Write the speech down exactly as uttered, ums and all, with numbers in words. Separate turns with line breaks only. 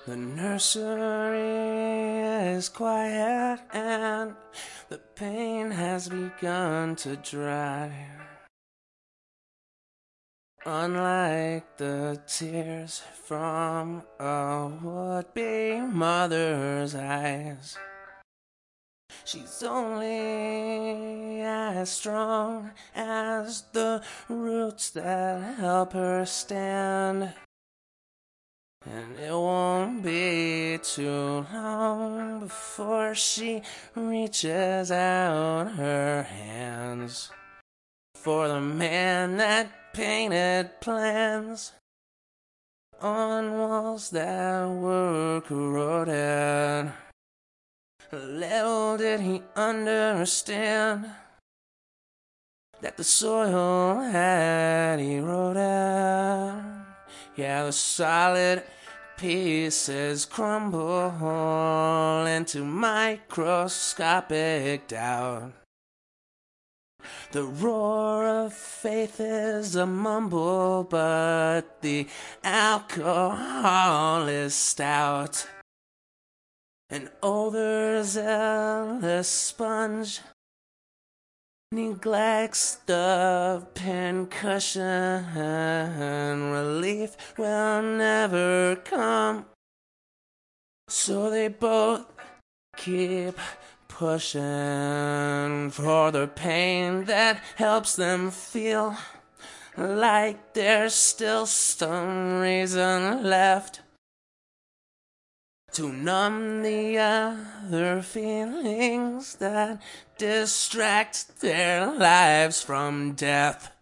The nursery is quiet and the pain has begun to dry. Unlike the tears from a would-be mother's eyes, she's only as strong as the roots that help her stand. And it won't be too long before she reaches out her hands for the man that painted plans on walls that were corroded. Little did he understand that the soil had eroded. Yeah, the solid pieces crumble into microscopic doubt. The roar of faith is a mumble, but the alcohol is stout. An overzealous sponge neglects the pincushion. Relief will never come, so they both keep pushing for the pain that helps them feel like there's still some reason left to numb the other feelings that distract their lives from death.